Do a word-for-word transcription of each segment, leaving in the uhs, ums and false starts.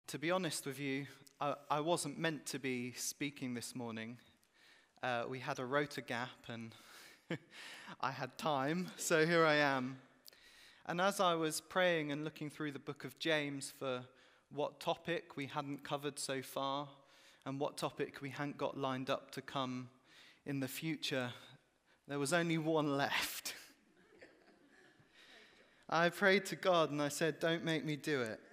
To be honest with you, I, I wasn't meant to be speaking this morning. Uh, we had a rota gap and I had time, so here I am. And as I was praying and looking through the book of James for what topic we hadn't covered so far and what topic we hadn't got lined up to come in the future, there was only one left. I prayed to God and I said, don't make me do it.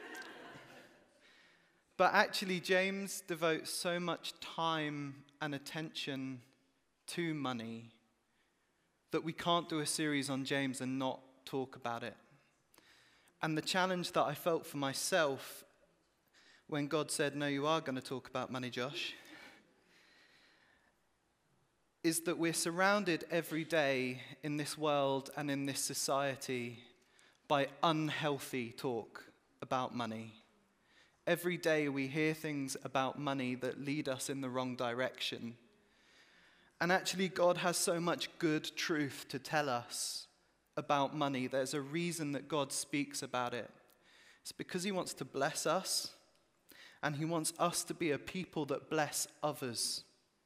But actually, James devotes so much time and attention to money that we can't do a series on James and not talk about it. And the challenge that I felt for myself when God said, no, you are going to talk about money, Josh, is that we're surrounded every day in this world and in this society by unhealthy talk about money. Every day we hear things about money that lead us in the wrong direction. And actually, God has so much good truth to tell us about money. There's a reason that God speaks about it. It's because he wants to bless us, and he wants us to be a people that bless others.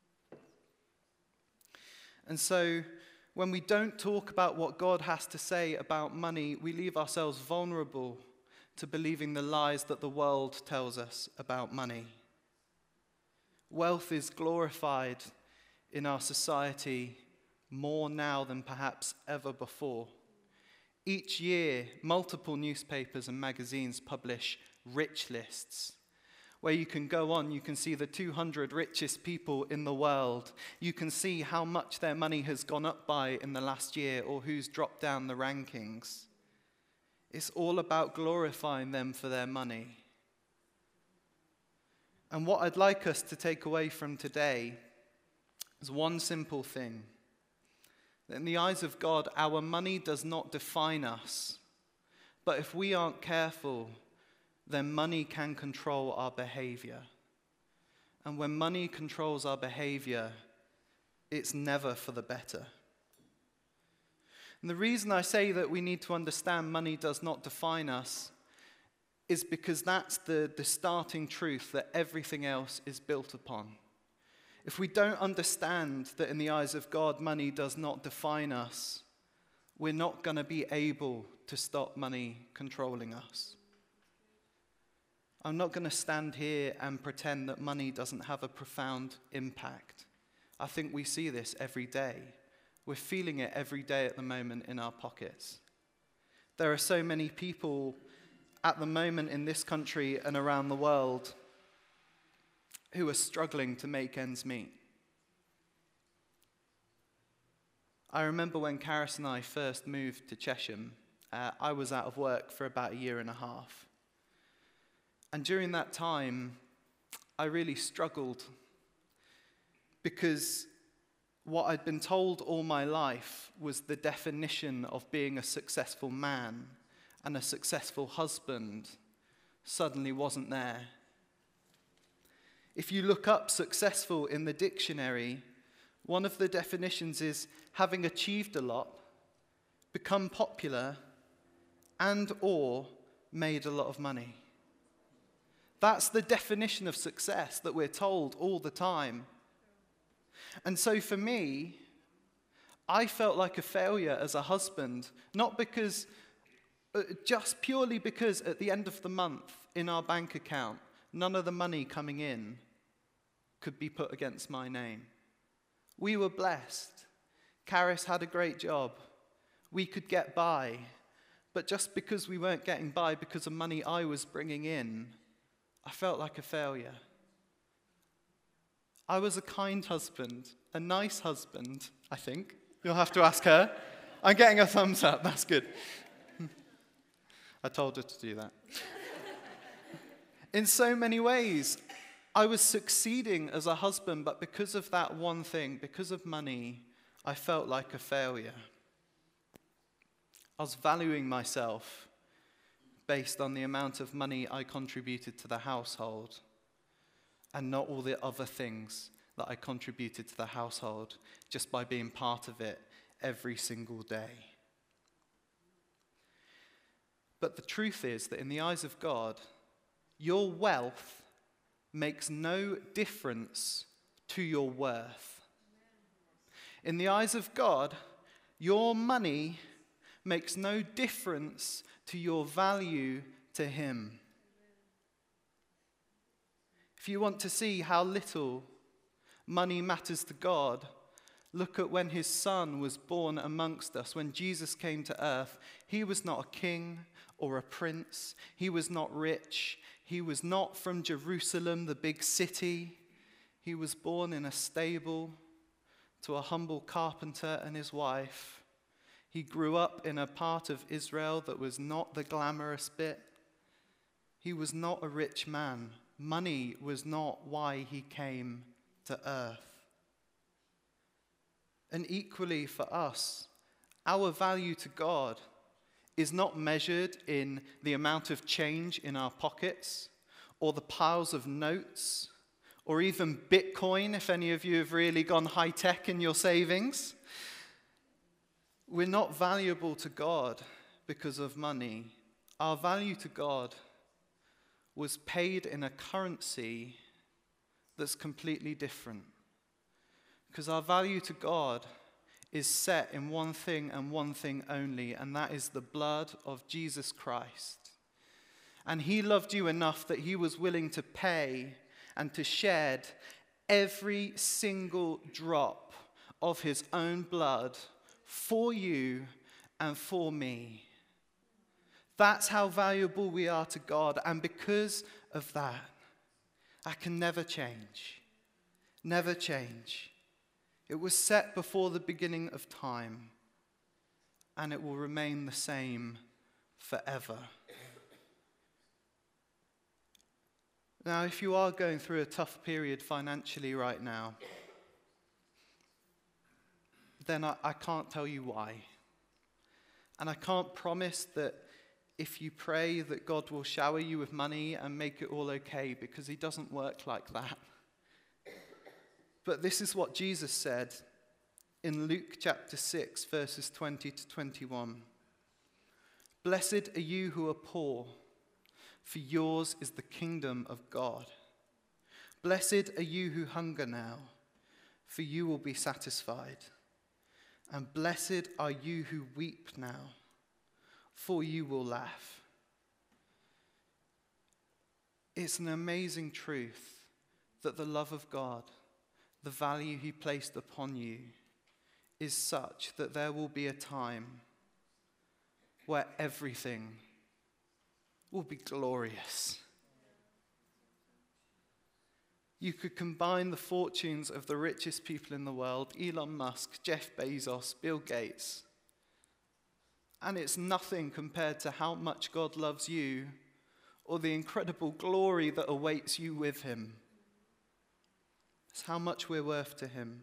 And so, when we don't talk about what God has to say about money, we leave ourselves vulnerable to believing the lies that the world tells us about money. Wealth is glorified in our society more now than perhaps ever before. Each year, multiple newspapers and magazines publish rich lists, where you can go on, you can see the two hundred richest people in the world. You can see how much their money has gone up by in the last year or who's dropped down the rankings. It's all about glorifying them for their money. And what I'd like us to take away from today is one simple thing. That in the eyes of God, our money does not define us. But if we aren't careful, then money can control our behavior. And when money controls our behavior, it's never for the better. And the reason I say that we need to understand money does not define us is because that's the, the starting truth that everything else is built upon. If we don't understand that in the eyes of God, money does not define us, we're not going to be able to stop money controlling us. I'm not going to stand here and pretend that money doesn't have a profound impact. I think we see this every day. We're feeling it every day at the moment in our pockets. There are so many people at the moment in this country and around the world who are struggling to make ends meet. I remember when Karis and I first moved to Chesham, uh, I was out of work for about a year and a half. And during that time, I really struggled because what I'd been told all my life was the definition of being a successful man and a successful husband suddenly wasn't there. If you look up successful in the dictionary, one of the definitions is having achieved a lot, become popular, and or made a lot of money. That's the definition of success that we're told all the time. And so for me, I felt like a failure as a husband, not because, uh, just purely because at the end of the month in our bank account, none of the money coming in could be put against my name. We were blessed. Karis had a great job. We could get by. But just because we weren't getting by because of money I was bringing in, I felt like a failure. I was a kind husband, a nice husband, I think. You'll have to ask her. I'm getting a thumbs up, that's good. I told her to do that. In so many ways, I was succeeding as a husband, but because of that one thing, because of money, I felt like a failure. I was valuing myself based on the amount of money I contributed to the household, and not all the other things that I contributed to the household just by being part of it every single day. But the truth is that in the eyes of God, your wealth makes no difference to your worth. In the eyes of God, your money makes no difference to your value to him. If you want to see how little money matters to God, look at when his son was born amongst us. When Jesus came to earth, he was not a king or a prince. He was not rich. He was not from Jerusalem, the big city. He was born in a stable to a humble carpenter and his wife. He grew up in a part of Israel that was not the glamorous bit. He was not a rich man. Money was not why he came to earth. And equally for us, our value to God is not measured in the amount of change in our pockets or the piles of notes or even Bitcoin, if any of you have really gone high-tech in your savings. We're not valuable to God because of money. Our value to God was paid in a currency that's completely different. Because our value to God is set in one thing and one thing only, and that is the blood of Jesus Christ. And he loved you enough that he was willing to pay and to shed every single drop of his own blood for you and for me. That's how valuable we are to God, and because of that, I can never change. Never change. It was set before the beginning of time, and it will remain the same forever. Now, if you are going through a tough period financially right now, then I, I can't tell you why. And I can't promise that if you pray that God will shower you with money and make it all okay, because he doesn't work like that. But this is what Jesus said in Luke chapter six, verses twenty to twenty-one. Blessed are you who are poor, for yours is the kingdom of God. Blessed are you who hunger now, for you will be satisfied. And blessed are you who weep now, for you will laugh. It's an amazing truth that the love of God, the value he placed upon you, is such that there will be a time where everything will be glorious. You could combine the fortunes of the richest people in the world, Elon Musk, Jeff Bezos, Bill Gates, and it's nothing compared to how much God loves you or the incredible glory that awaits you with him. It's how much we're worth to him.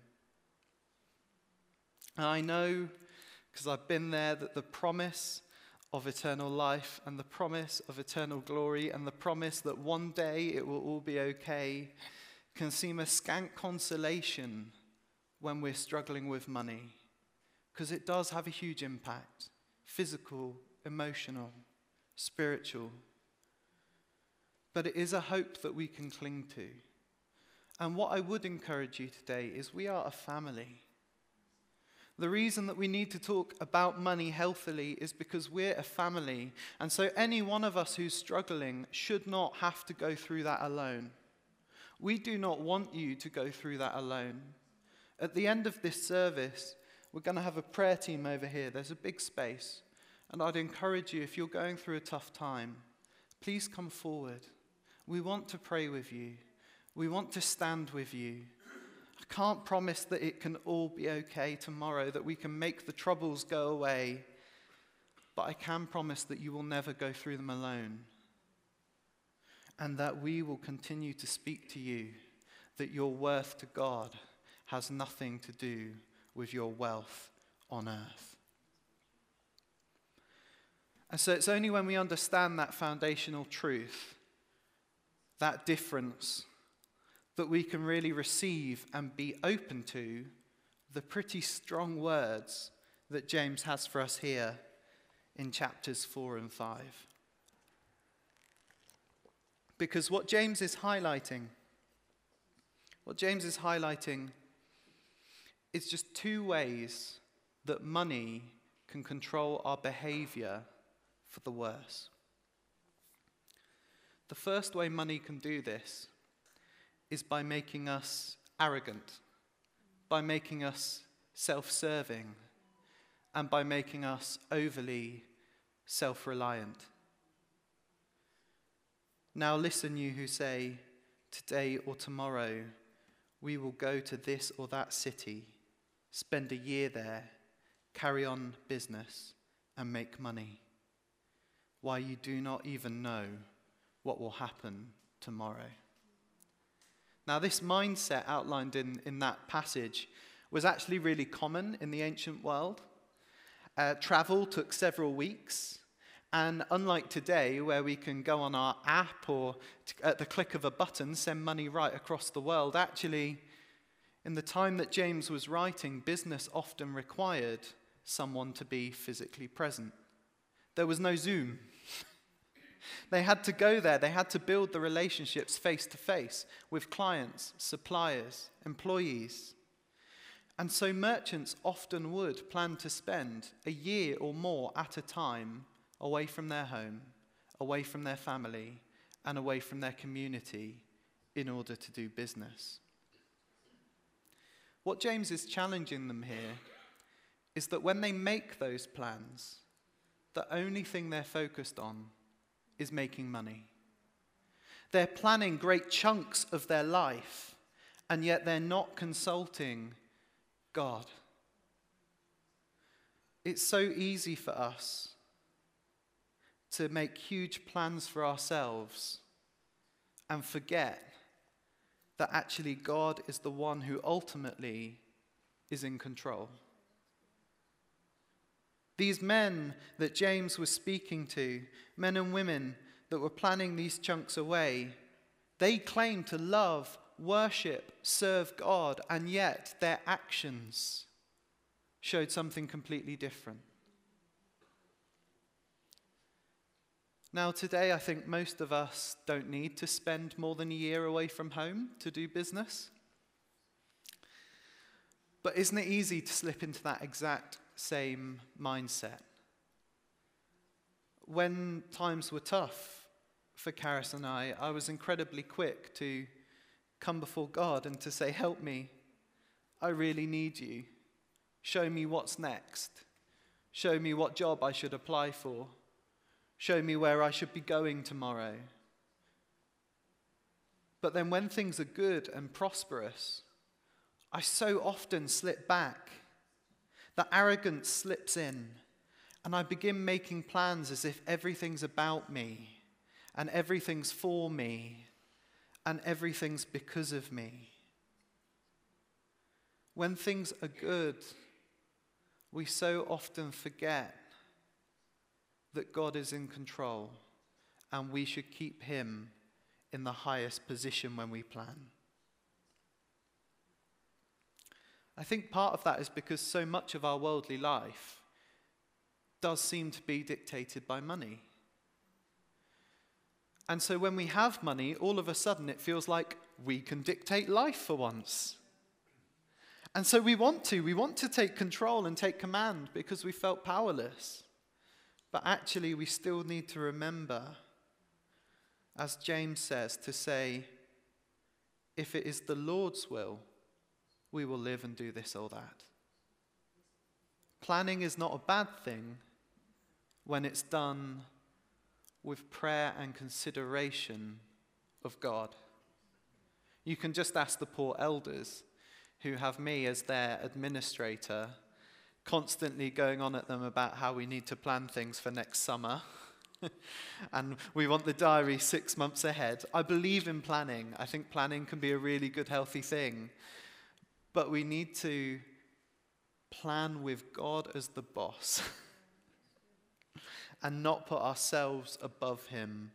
And I know, because I've been there, that the promise of eternal life and the promise of eternal glory and the promise that one day it will all be okay can seem a scant consolation when we're struggling with money, because it does have a huge impact. Physical, emotional, spiritual. But it is a hope that we can cling to. And what I would encourage you today is we are a family. The reason that we need to talk about money healthily is because we're a family. And so any one of us who's struggling should not have to go through that alone. We do not want you to go through that alone. At the end of this service, we're going to have a prayer team over here. There's a big space. And I'd encourage you, if you're going through a tough time, please come forward. We want to pray with you. We want to stand with you. I can't promise that it can all be okay tomorrow, that we can make the troubles go away. But I can promise that you will never go through them alone. And that we will continue to speak to you that your worth to God has nothing to do with your wealth on earth. And so it's only when we understand that foundational truth, that difference, that we can really receive and be open to the pretty strong words that James has for us here in chapters four and five. Because what James is highlighting, what James is highlighting is just two ways that money can control our behavior for the worse. The first way money can do this is by making us arrogant, by making us self-serving, and by making us overly self-reliant. Now listen, you who say, today or tomorrow, we will go to this or that city, spend a year there, carry on business, and make money. Why, you do not even know what will happen tomorrow. Now, this mindset outlined in, in that passage was actually really common in the ancient world. Uh, travel took several weeks. And unlike today, where we can go on our app or at the click of a button send money right across the world, actually, in the time that James was writing, business often required someone to be physically present. There was no Zoom. They had to go there. They had to build the relationships face to face with clients, suppliers, employees. And so merchants often would plan to spend a year or more at a time away from their home, away from their family, and away from their community in order to do business. What James is challenging them here is that when they make those plans, the only thing they're focused on is making money. They're planning great chunks of their life, and yet they're not consulting God. It's so easy for us to make huge plans for ourselves and forget that actually God is the one who ultimately is in control. These men that James was speaking to, men and women that were planning these chunks away, they claimed to love, worship, serve God, and yet their actions showed something completely different. Now, today, I think most of us don't need to spend more than a year away from home to do business. But isn't it easy to slip into that exact same mindset? When times were tough for Karis and I, I was incredibly quick to come before God and to say, help me. I really need you. Show me what's next. Show me what job I should apply for. Show me where I should be going tomorrow. But then when things are good and prosperous, I so often slip back. The arrogance slips in, and I begin making plans as if everything's about me, and everything's for me, and everything's because of me. When things are good, we so often forget that God is in control, and we should keep him in the highest position when we plan. I think part of that is because so much of our worldly life does seem to be dictated by money. And so when we have money, all of a sudden it feels like we can dictate life for once. And so we want to, we want to take control and take command because we felt powerless. But actually, we still need to remember, as James says, to say, if it is the Lord's will, we will live and do this or that. Planning is not a bad thing when it's done with prayer and consideration of God. You can just ask the poor elders who have me as their administrator, constantly going on at them about how we need to plan things for next summer. And we want the diary six months ahead. I believe in planning. I think planning can be a really good, healthy thing. But we need to plan with God as the boss and not put ourselves above him.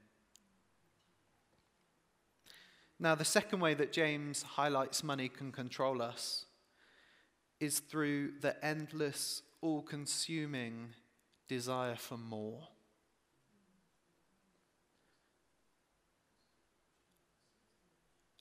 Now, the second way that James highlights money can control us is through the endless, all-consuming desire for more.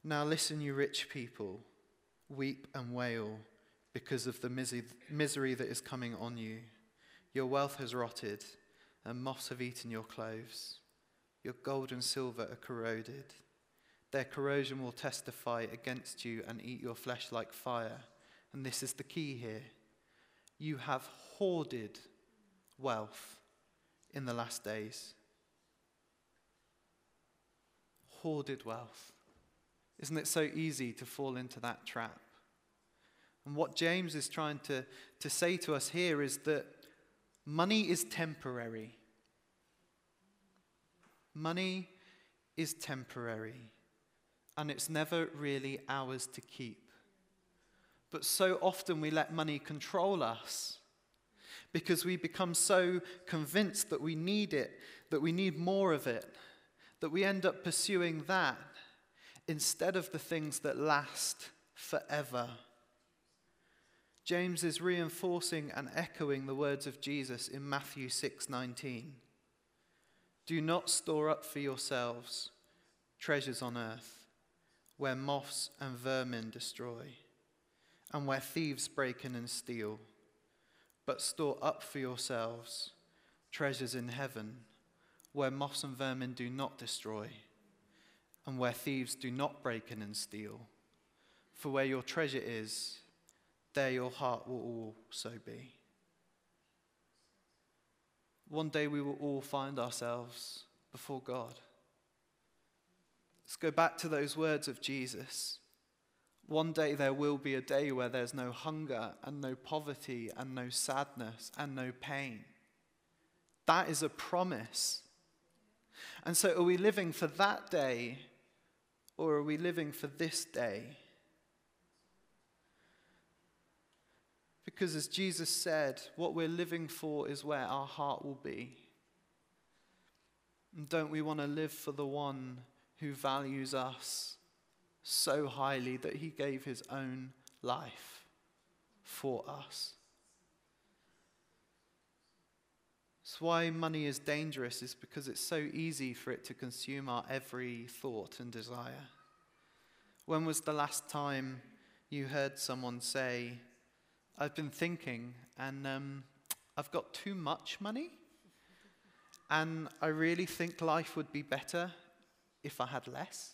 Now listen, you rich people, weep and wail because of the misery that is coming on you. Your wealth has rotted, and moths have eaten your clothes. Your gold and silver are corroded. Their corrosion will testify against you and eat your flesh like fire. And this is the key here. You have hoarded wealth in the last days. Hoarded wealth. Isn't it so easy to fall into that trap? And what James is trying to, to say to us here is that money is temporary. Money is temporary, and it's never really ours to keep. But so often we let money control us because we become so convinced that we need it, that we need more of it, that we end up pursuing that instead of the things that last forever. James is reinforcing and echoing the words of Jesus in Matthew six nineteen. Do not store up for yourselves treasures on earth, where moths and vermin destroy, and where thieves break in and steal. But store up for yourselves treasures in heaven, where moths and vermin do not destroy, and where thieves do not break in and steal. For where your treasure is, there your heart will also be. One day we will all find ourselves before God. Let's go back to those words of Jesus. One day there will be a day where there's no hunger and no poverty and no sadness and no pain. That is a promise. And so are we living for that day, or are we living for this day? Because as Jesus said, what we're living for is where our heart will be. And don't we want to live for the one who values us so highly that he gave his own life for us? That's why money is dangerous, is because it's so easy for it to consume our every thought and desire. When was the last time you heard someone say, I've been thinking, and um, I've got too much money, and I really think life would be better if I had less?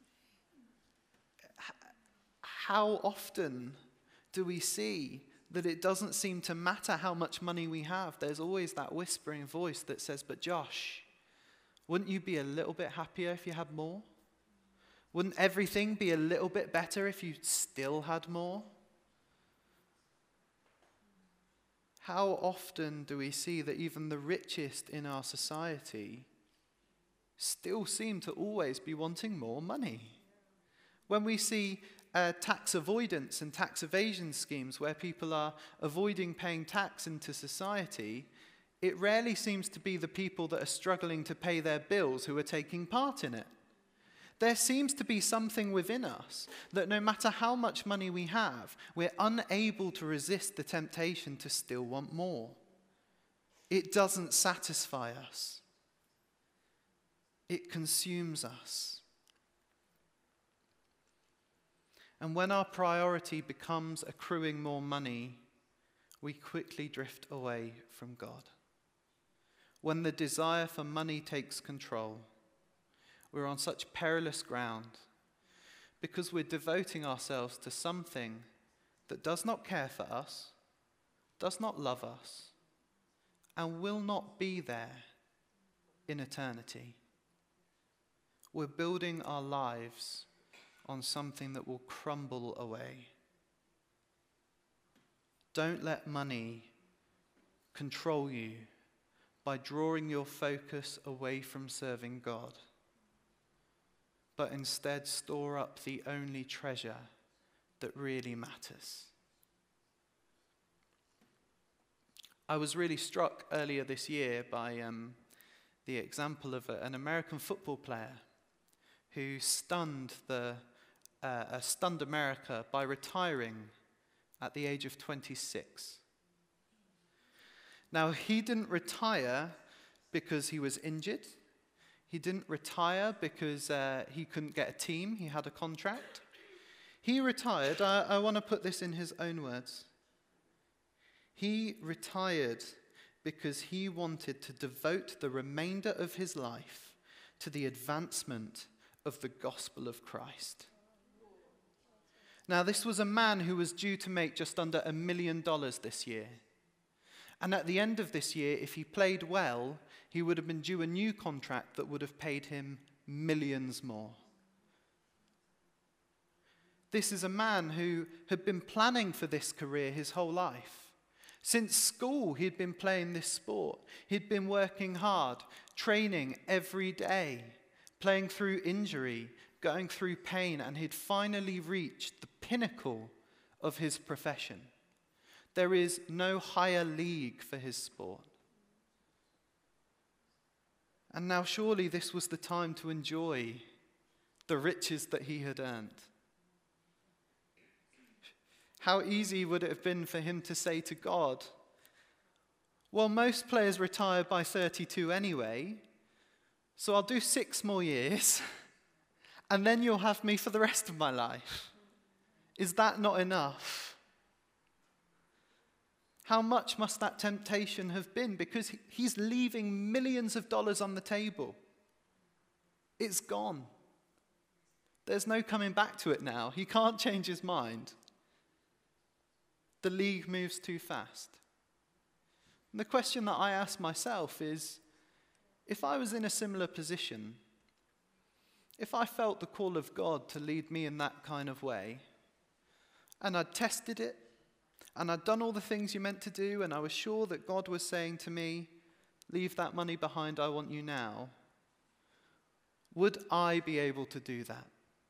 How often do we see that it doesn't seem to matter how much money we have? There's always that whispering voice that says, but Josh, wouldn't you be a little bit happier if you had more? Wouldn't everything be a little bit better if you still had more? How often do we see that even the richest in our society still seem to always be wanting more money? When we see uh, tax avoidance and tax evasion schemes where people are avoiding paying tax into society, it rarely seems to be the people that are struggling to pay their bills who are taking part in it. There seems to be something within us that no matter how much money we have, we're unable to resist the temptation to still want more. It doesn't satisfy us. It consumes us. And when our priority becomes accruing more money, we quickly drift away from God. When the desire for money takes control, we're on such perilous ground because we're devoting ourselves to something that does not care for us, does not love us, and will not be there in eternity. We're building our lives on something that will crumble away. Don't let money control you by drawing your focus away from serving God, but instead store up the only treasure that really matters. I was really struck earlier this year by um, the example of a, an American football player who stunned the uh, uh, stunned America by retiring at the age of twenty-six. Now, he didn't retire because he was injured. He didn't retire because uh, he couldn't get a team. He had a contract. He retired. I, I want to put this in his own words. He retired because he wanted to devote the remainder of his life to the advancement of the gospel of Christ. Now, this was a man who was due to make just under a million dollars this year. And at the end of this year, if he played well, he would have been due a new contract that would have paid him millions more. This is a man who had been planning for this career his whole life. Since school, he'd been playing this sport. He'd been working hard, training every day, playing through injury, going through pain, and he'd finally reached the pinnacle of his profession. There is no higher league for his sport. And now surely this was the time to enjoy the riches that he had earned. How easy would it have been for him to say to God, well, most players retire by thirty-two anyway, so I'll do six more years, and then you'll have me for the rest of my life. Is that not enough? How much must that temptation have been? Because he's leaving millions of dollars on the table. It's gone. There's no coming back to it now. He can't change his mind. The league moves too fast. And the question that I ask myself is, if I was in a similar position, if I felt the call of God to lead me in that kind of way, and I'd tested it, and I'd done all the things you meant to do, and I was sure that God was saying to me, leave that money behind, I want you now, would I be able to do that?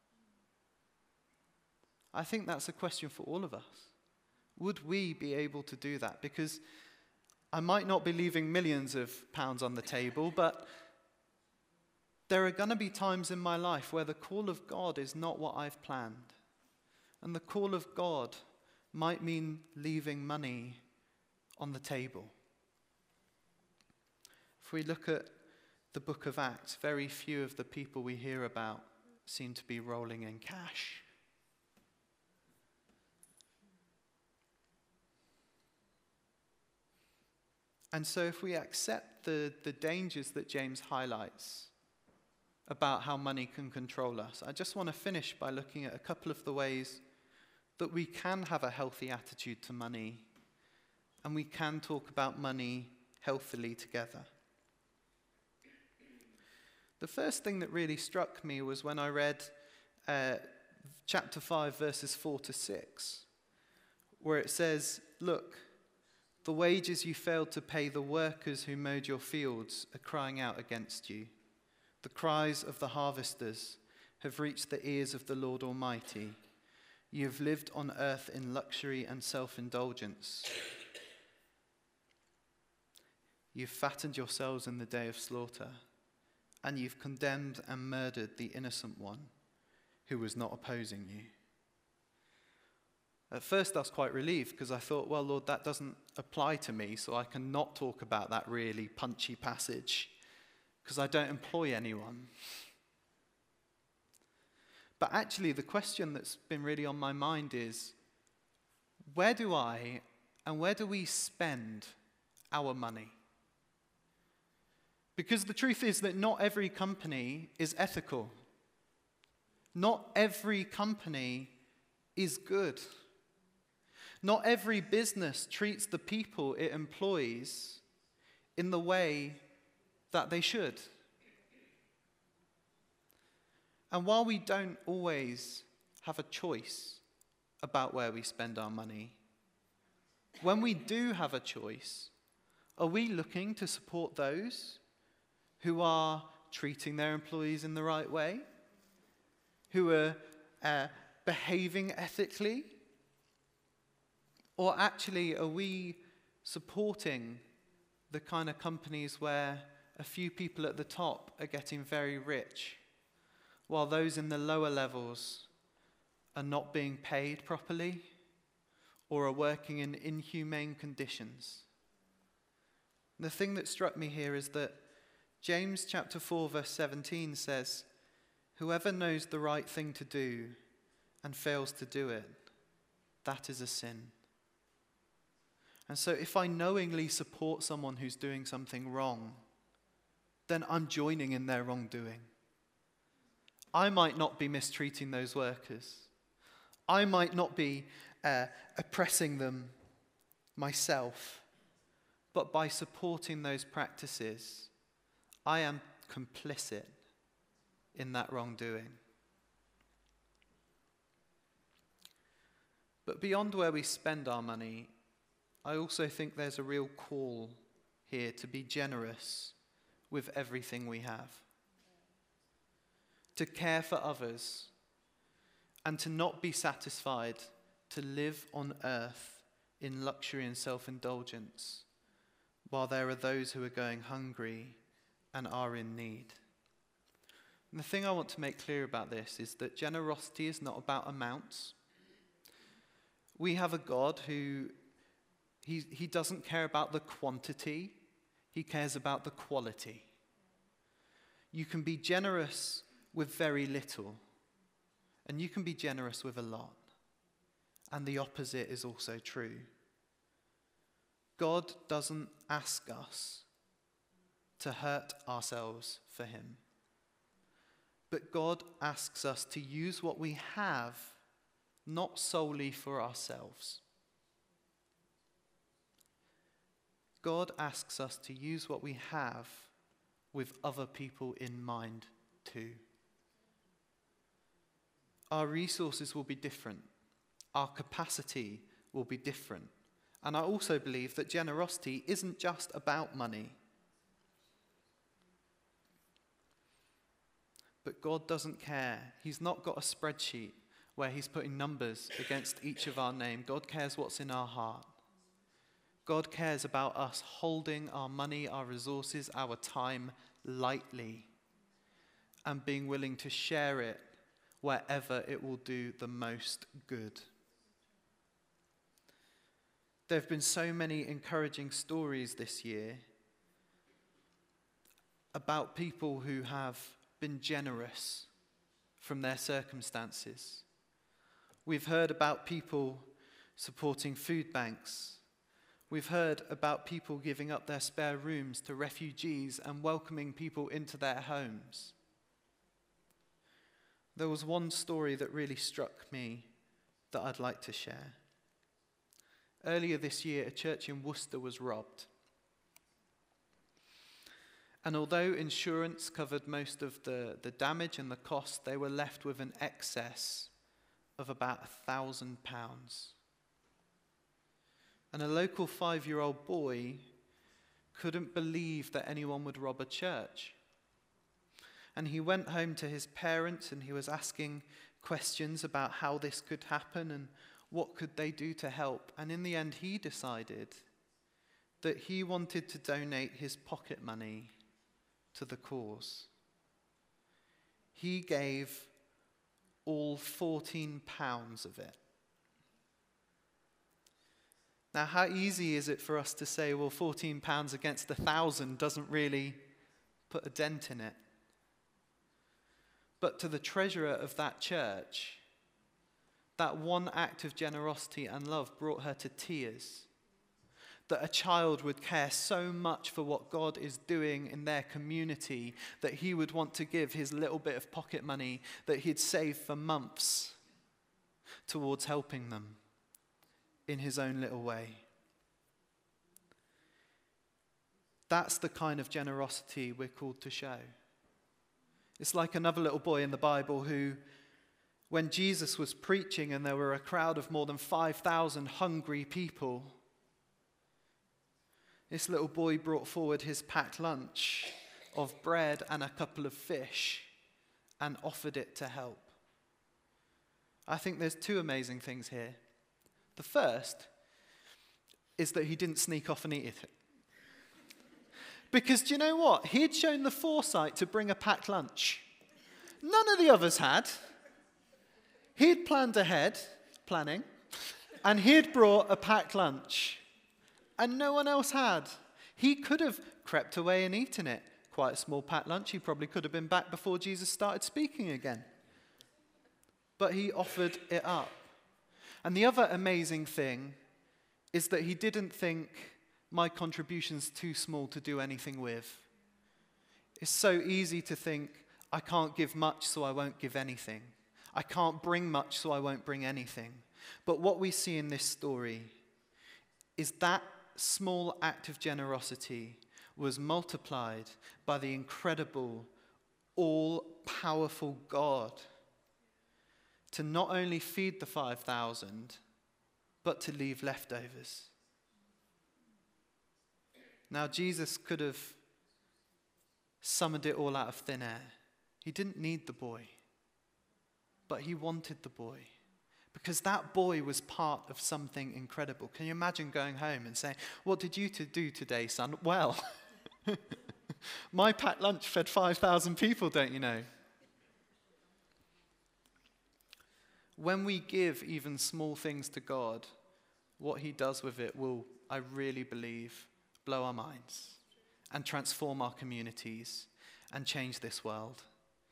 I think that's a question for all of us. Would we be able to do that? Because I might not be leaving millions of pounds on the table, but there are going to be times in my life where the call of God is not what I've planned. And the call of God might mean leaving money on the table. If we look at the book of Acts, very few of the people we hear about seem to be rolling in cash. And so if we accept the, the dangers that James highlights about how money can control us, I just want to finish by looking at a couple of the ways that we can have a healthy attitude to money, and we can talk about money healthily together. The first thing that really struck me was when I read uh, chapter five, verses four to six, where it says, look, the wages you failed to pay the workers who mowed your fields are crying out against you. The cries of the harvesters have reached the ears of the Lord Almighty. You have lived on earth in luxury and self-indulgence. You've fattened yourselves in the day of slaughter, and you've condemned and murdered the innocent one who was not opposing you. At first I was quite relieved because I thought, well, Lord, that doesn't apply to me, so I can not talk about that really punchy passage because I don't employ anyone. But actually the question that's been really on my mind is, where do I and where do we spend our money? Because the truth is that not every company is ethical. Not every company is good. Not every business treats the people it employs in the way that they should. And while we don't always have a choice about where we spend our money, when we do have a choice, are we looking to support those who are treating their employees in the right way, who are uh, behaving ethically? Or actually, are we supporting the kind of companies where a few people at the top are getting very rich, while those in the lower levels are not being paid properly or are working in inhumane conditions? The thing that struck me here is that James chapter four verse seventeen says, "Whoever knows the right thing to do and fails to do it, that is a sin." And so if I knowingly support someone who's doing something wrong, then I'm joining in their wrongdoing. I might not be mistreating those workers. I might not be uh, oppressing them myself. But by supporting those practices, I am complicit in that wrongdoing. But beyond where we spend our money, I also think there's a real call here to be generous with everything we have. To care for others and to not be satisfied to live on earth in luxury and self-indulgence while there are those who are going hungry and are in need. And the thing I want to make clear about this is that generosity is not about amounts. We have a God who, he, he doesn't care about the quantity, he cares about the quality. You can be generous with very little, and you can be generous with a lot. And the opposite is also true. God doesn't ask us to hurt ourselves for him. But God asks us to use what we have not solely for ourselves. God asks us to use what we have with other people in mind too. Our resources will be different. Our capacity will be different. And I also believe that generosity isn't just about money. But God doesn't care. He's not got a spreadsheet where he's putting numbers against each of our name. God cares what's in our heart. God cares about us holding our money, our resources, our time lightly and being willing to share it wherever it will do the most good. There have been so many encouraging stories this year about people who have been generous from their circumstances. We've heard about people supporting food banks. We've heard about people giving up their spare rooms to refugees and welcoming people into their homes. There was one story that really struck me that I'd like to share. Earlier this year, a church in Worcester was robbed. And although insurance covered most of the, the damage and the cost, they were left with an excess of about a thousand pounds. And a local five-year-old boy couldn't believe that anyone would rob a church. And he went home to his parents and he was asking questions about how this could happen and what could they do to help. And in the end, he decided that he wanted to donate his pocket money to the cause. He gave all fourteen pounds of it. Now, how easy is it for us to say, well, fourteen pounds against a thousand doesn't really put a dent in it? But to the treasurer of that church, that one act of generosity and love brought her to tears. That a child would care so much for what God is doing in their community that he would want to give his little bit of pocket money that he'd saved for months towards helping them in his own little way. That's the kind of generosity we're called to show. It's like another little boy in the Bible who, when Jesus was preaching and there were a crowd of more than five thousand hungry people, this little boy brought forward his packed lunch of bread and a couple of fish and offered it to help. I think there's two amazing things here. The first is that he didn't sneak off and eat it. Because do you know what? He'd shown the foresight to bring a packed lunch. None of the others had. He'd planned ahead, planning, and he'd brought a packed lunch. And no one else had. He could have crept away and eaten it. quite a small packed lunch. He probably could have been back before Jesus started speaking again. But he offered it up. And the other amazing thing is that he didn't think my contribution's too small to do anything with. It's so easy to think, I can't give much, so I won't give anything. I can't bring much, so I won't bring anything. But what we see in this story is that small act of generosity was multiplied by the incredible, all-powerful God to not only feed the five thousand, but to leave leftovers. Now, Jesus could have summoned it all out of thin air. He didn't need the boy, but he wanted the boy because that boy was part of something incredible. Can you imagine going home and saying, what did you to do today, son? Well, my packed lunch fed five thousand people, don't you know? When we give even small things to God, what he does with it will, I really believe, blow our minds and transform our communities and change this world.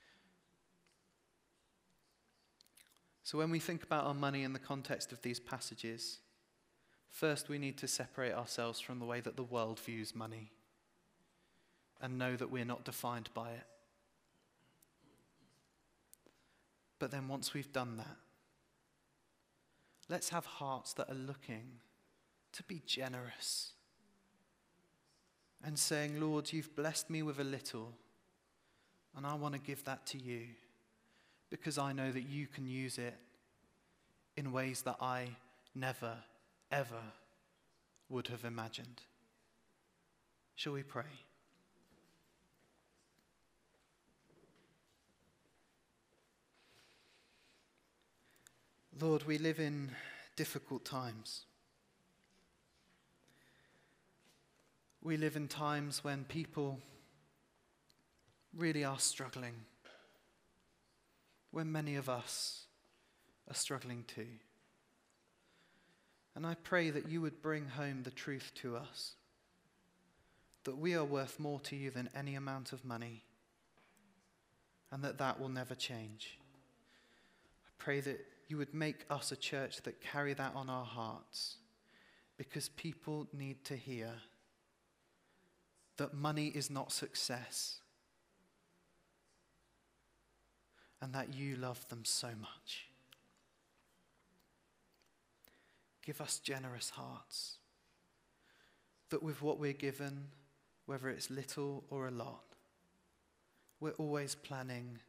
So when we think about our money in the context of these passages, first we need to separate ourselves from the way that the world views money and know that we're not defined by it. But then once we've done that, let's have hearts that are looking to be generous and saying, Lord, you've blessed me with a little, and I want to give that to you because I know that you can use it in ways that I never, ever would have imagined. Shall we pray? Lord, we live in difficult times. We live in times when people really are struggling, when many of us are struggling too. And I pray that you would bring home the truth to us, that we are worth more to you than any amount of money, and that that will never change. I pray that you would make us a church that carry that on our hearts, because people need to hear that money is not success, and that you love them so much. Give us generous hearts, that with what we're given, whether it's little or a lot, we're always planning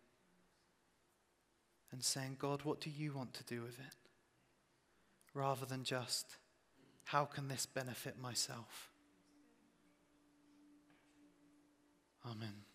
and saying, God, what do you want to do with it? Rather than just, how can this benefit myself? Amen.